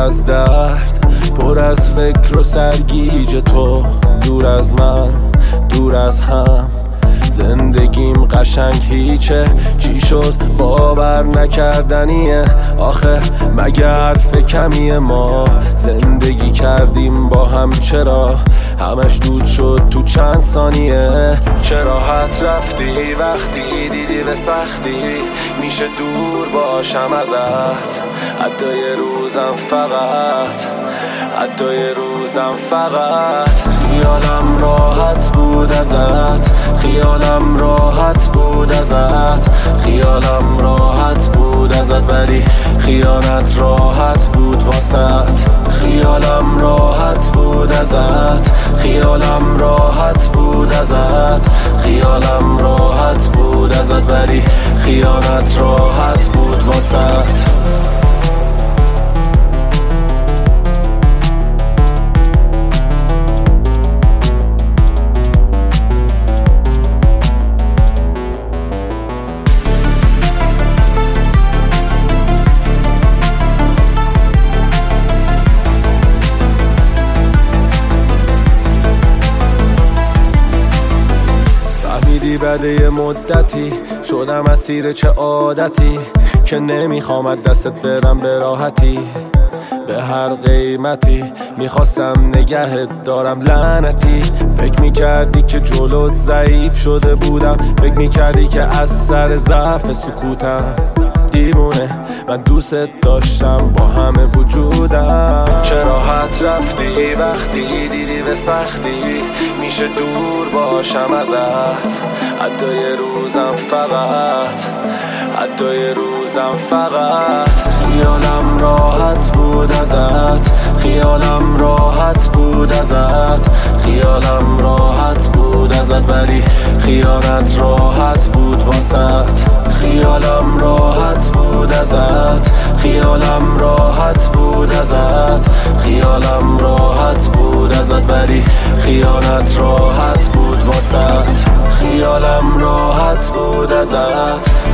از درد، پر از فکر و سرگیج تو، دور از من، دور از هم. زندگیم قشنگ هیچه، چی شد باور نکردنیه. آخه مگه حرف کمیه؟ ما زندگی کردیم با هم، چرا همش دود شد تو چند ثانیه؟ چه راحت رفتی وقتی دیدی به سختی میشه دور باشم ازت. حتی یه روزم فقط، حتی یه روزم فقط. خیالم راحت بود ازت، خیالم راحت بود ازت، خیالم راحت بود ازت، ولی خیانت راحت بود واسط. خیالم راحت بود ازت، خیالم راحت بود ازت، خیالم راحت بود ازت، ولی خیانت راحت بود واسط. بعد یه مدتی شدم اسیر چه عادتی که نمیخوام دستت برم به راحتی. به هر قیمتی میخواستم نگهت دارم لعنتی. فکر میکردی که جلوت ضعیف شده بودم، فکر میکردی که از سر ضعف سکوتم. دیوونه من دوست داشتم با همه وجودم. چه راحت رفتی وقتی دیدی به سختی میشه دور باشم ازت. حتی یه روزم فقط، حتی یه روزم فقط. خیالم راحت بود ازت، خیالم راحت بود ازت، خیالم راحت بود ازت، ولی خیانت راحت بود واسط. خیالم راحت بود ازت، خیالم راحت بود ازت، خیالم راحت بود ازت، ولی خیانت راحت بود واسط. خیالم راحت بود ازت،